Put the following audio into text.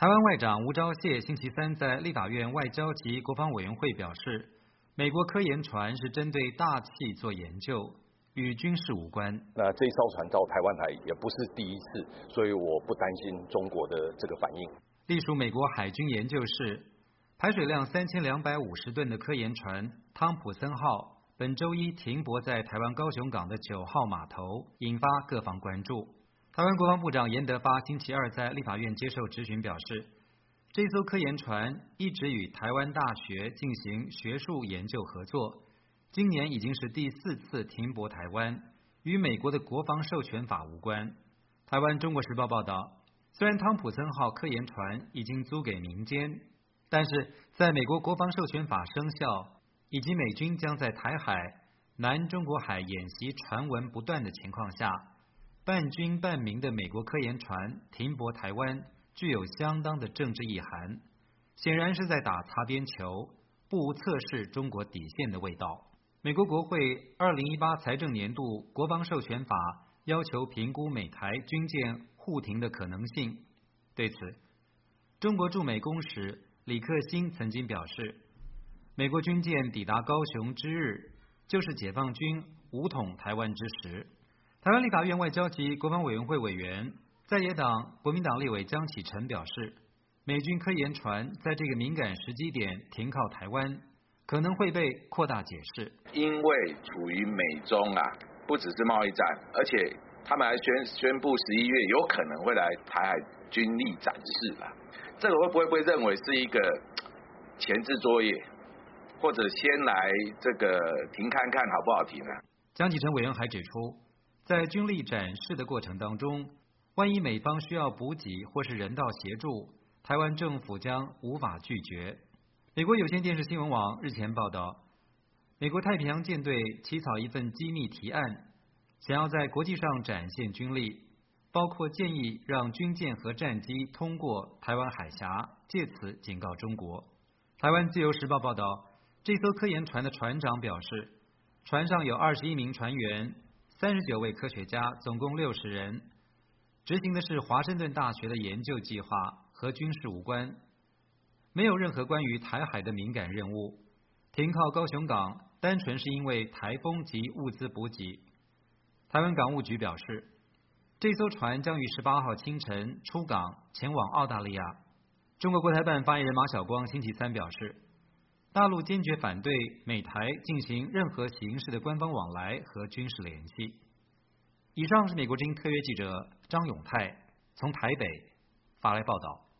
台湾外长吴钊燮星期三在立法院外交及国防委员会表示，美国科研船是针对大气做研究，与军事无关。 那这一艘船到台湾来也不是第一次，所以我不担心中国的这个反应。 隶属美国海军研究室，排水量3250吨的科研船汤普森号本周一停泊在台湾高雄港的9号码头，引发各方关注。台湾国防部长严德发星期二在立法院接受质询表示，这艘科研船一直与台湾大学进行学术研究合作，今年已经是第4次停泊台湾，与美国的国防授权法无关。台湾中国时报报道，虽然汤普森号科研船已经租给民间，但是在美国国防授权法生效以及美军将在台海、南中国海演习传闻不断的情况下，半军半民的美国科研船停泊台湾具有相当的政治意涵，显然是在打擦边球，不无测试中国底线的味道。美国国会2018财政年度国防授权法要求评估美台军舰互停的可能性。对此，中国驻美公使李克欣曾经表示，美国军舰抵达高雄之日，就是解放军武统台湾之时。台湾立法院外交及国防委员会委员在野党国民党立委江启臣表示，美军科研船在这个敏感时机点停靠台湾，可能会被扩大解释。 因为处于美中不只是贸易战，而且他们还宣布11月有可能会来台海军力展示这个会不会认为是一个前置作业，或者先来这个停看看好不好停江启臣委员还指出，在军力展示的过程当中，万一美方需要补给或是人道协助，台湾政府将无法拒绝。美国有线电视新闻网日前报道，美国太平洋舰队起草一份机密提案，想要在国际上展现军力，包括建议让军舰和战机通过台湾海峡，借此警告中国。台湾自由时报报道，这艘科研船的船长表示，船上有21名船员，39位科学家，总共60人，执行的是华盛顿大学的研究计划，和军事无关，没有任何关于台海的敏感任务。停靠高雄港单纯是因为台风及物资补给。台湾港务局表示，这艘船将于18号清晨出港前往澳大利亚。中国国台办发言人马晓光星期三表示，大陆坚决反对美台进行任何形式的官方往来和军事联系。以上是美国之音特约记者张永泰从台北发来报道。